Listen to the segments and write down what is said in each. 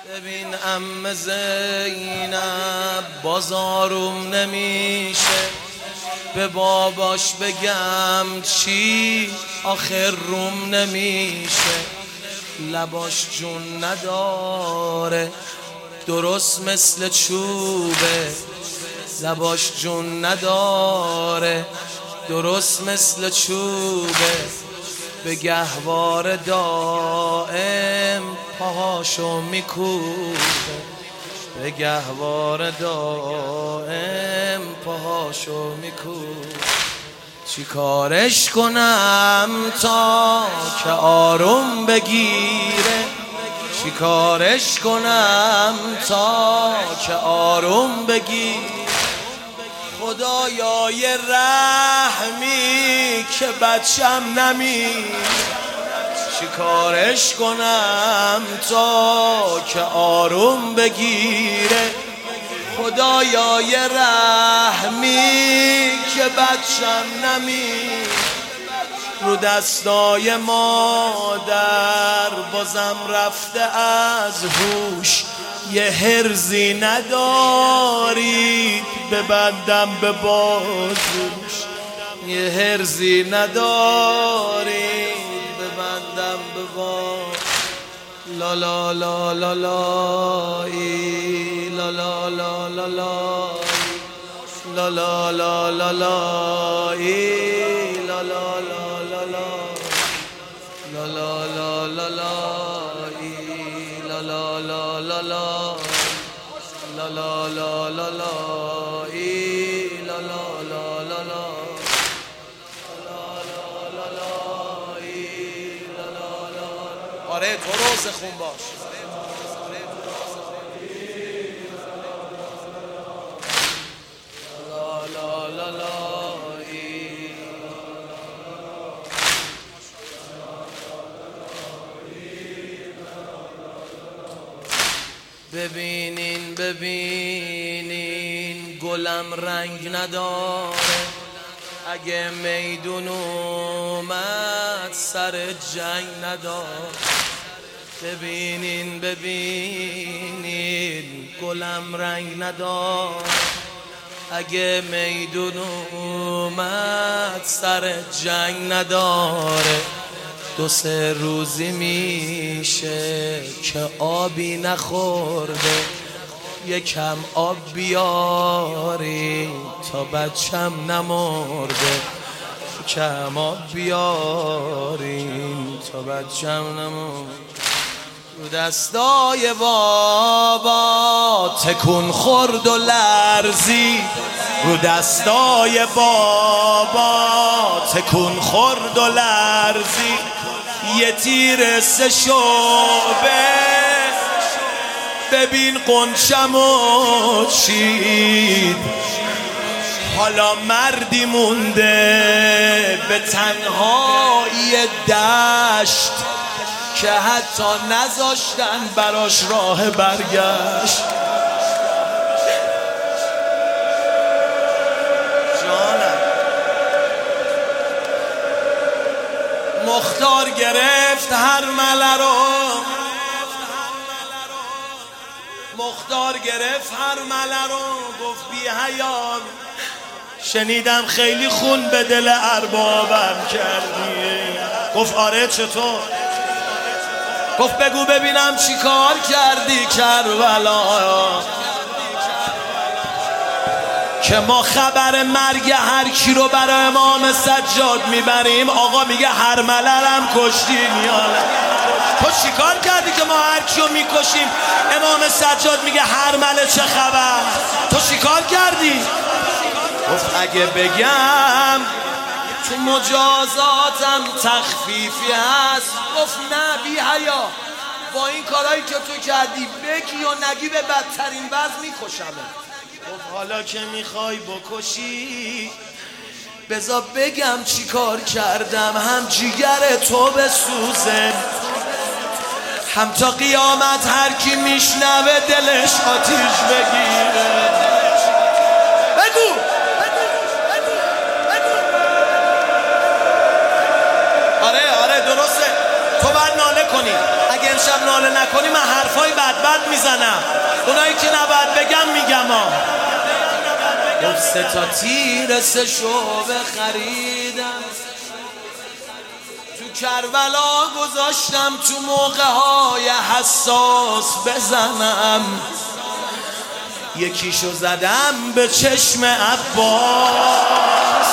ببین عمه زینب بازاروم نمیشه، به باباش بگم چی آخر روم نمیشه. لباش جون نداره درست مثل چوبه، لباش جون نداره درست مثل چوبه. به گهوار دائم پاهاشو میکوبه، به گهوار دائم پاهاشو میکوبه. چی کارش کنم تا که آروم بگیره، چی کارش کنم تا که آروم بگیره. خدایا یه رحمی که بچم نمیره، چی کارش کنم تا که آروم بگیره. خدایا یه رحمی که بچم نمیره. رو دستای مادر بازم رفته از هوش، یه هرزی ندارید ببندم به بازوش، یه هرزی ندارید ببندم به بازوش. لا لا لا لا لا ای لا لا لا لا لا لا لا لا لا لا ای لا لا لا لا لا لا لا لا لا ای لا لا لا لا لا لا لا لا لا لا ای لا لا لا لا لا آره تو روز خون باش. ببینین ببینین گلم رنگ نداره، اگه میدون اومد سر جنگ نداره. ببینین ببینین گلم رنگ نداره، اگه میدون اومد سر جنگ نداره. دو سه روزی میشه که آبی نخورده، یکم آب بیاری تا بچم نمرده، یکم آب بیاری تا بچم نمرده. رو دستای بابا تکون خورد و لرزی، رو دستای بابا تکون خورد و لرزی. یه تیر سه شعبه ببین قنچمو چید، حالا مردی مونده به تنهایی دشت که حتی نذاشتن براش راه برگشت. مختار گرفت هر مله رو، مختار گرفت هر مله رو، گفت بی حیان شنیدم خیلی خون به دل اربابم کردی. گفت آره چطور؟ گفت بگو ببینم چی کار کردی کربلا، که ما خبر مرگ هر کی رو برای امام سجاد میبریم. آقا میگه هر ملرم کشتین. یالا تو چیکار کردی که ما هر کی رو میکشیم؟ امام سجاد میگه هر مله چه خبر؟ تو چیکار کردی؟ گفت اگه بگم تو مجازاتم تخفیفی هست. گفت نه بی حیا، با این کارهایی که تو کردی بگی و نگی به بدترین وضع میکشمه. گفت حالا که میخوای بکشی بذار بگم چی کار کردم، هم جیگر تو بسوزه، هم تا قیامت هر کی میشنوه دلش آتیش بگیره. بگو آره درسته، تو باید ناله کنی. اگه امشب ناله نکنی من حرفای بد میزنم، اونایی که نباید بگم میگم ها. گفت 3 تا تیر 3 شعبه خریدم، تو کربلا گذاشتم تو موقع‌های حساس بزنم. یکیشو زدم به چشم عباس،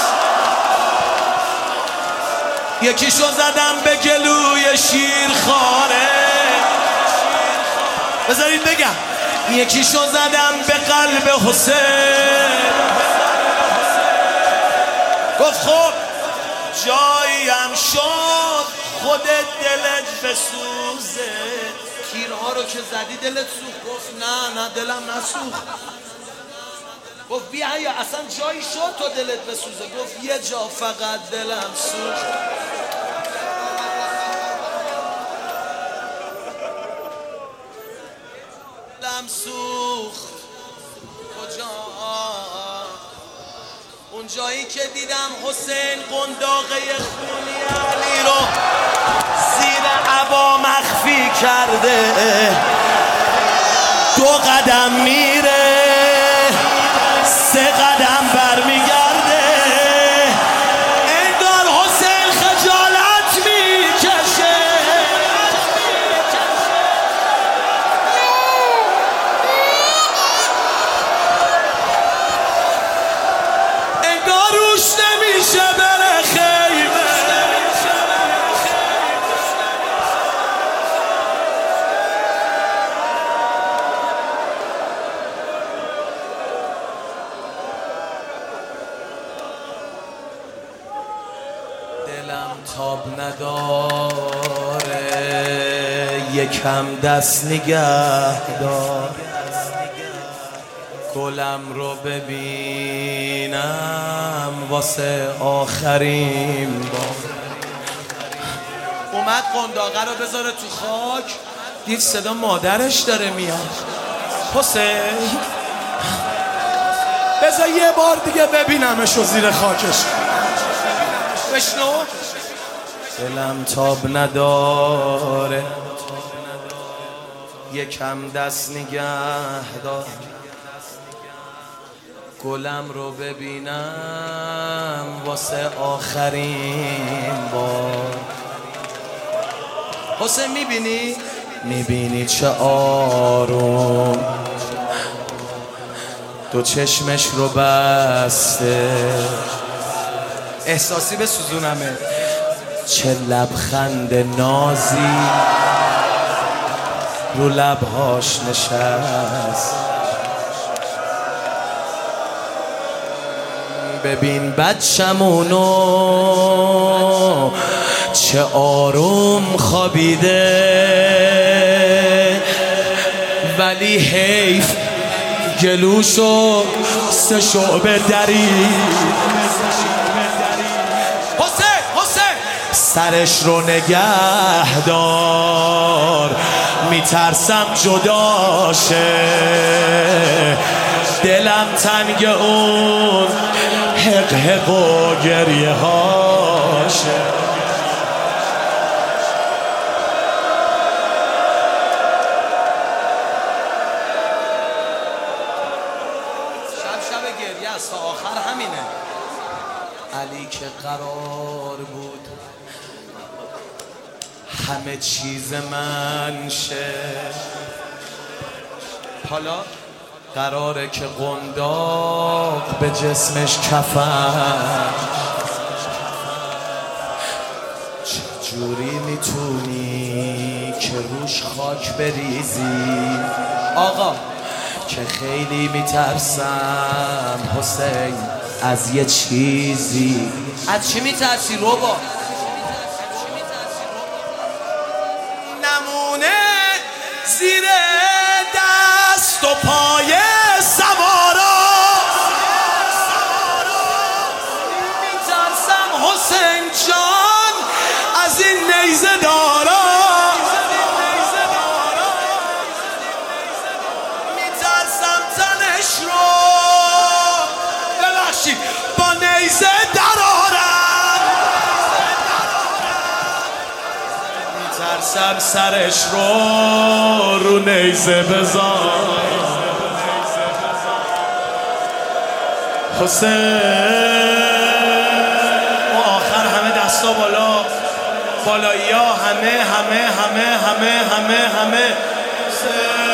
یکیشو زدم به گلوی شیرخواره. بذارید بگم، یکیشو زدم به قلب حسین. گفت خب جاییم شد خودت دلت بسوزه. تیرها رو که زدی دلت سوخت؟ گفت نه دلم نسوخت. گفت بیا اصلا جایی شد تو دلت بسوزه؟ گفت یه جا فقط دلم سوخت. دلم سوخت کجا؟ اون جایی که دیدم حسین قنداقه خونی علی رو زیر عبا مخفی کرده. 2 قدم میره 3 قدم برمیگرده، انگار حسین خجالت میکشه. انگار روش نمیشه بره خیمه. دلم تاب نداره، یکم دست نگه دار. گلم رو ببینم واسه آخرین بار. اومد قنداقه رو بذاره تو خاک، دید صدا مادرش داره میاد. حسین بذار یه بار دیگه ببینمشو زیر خاکش. بشنو. دلم تاب نداره، یکم دست نگه دار. گلم رو ببینم واسه آخرین بار. حسین میبینی چه آروم 2 چشمش رو بسته. احساسی به سوزونمه. چه لبخند نازی رو لبهاش نشست. ببین بچمونو چه آروم خوابیده، ولی حیف گلوشو 3 شعبه درید. سرش رو نگه دار، میترسم جداشه. دلم تنگ اون حق حق و گریه هاشه. شب گریه است تا آخر همینه. علی که قرار بود همه چیز من شه، حالا قراره که قنداق به جسمش کفن. چجوری میتونی که روش خاک بریزی؟ آقا که خیلی میترسم حسین از یه چیزی. از چی میترسی روبا؟ نمونه زیر دست و پای سوارا. میترسم حسین جان از این نیزه دارا. میترسم تنش رو ببخشید با نیزه درارم. میترسم شب سرش رو نیزه بذار حسین. و آخر همه دستا بالایی ها، همه حسین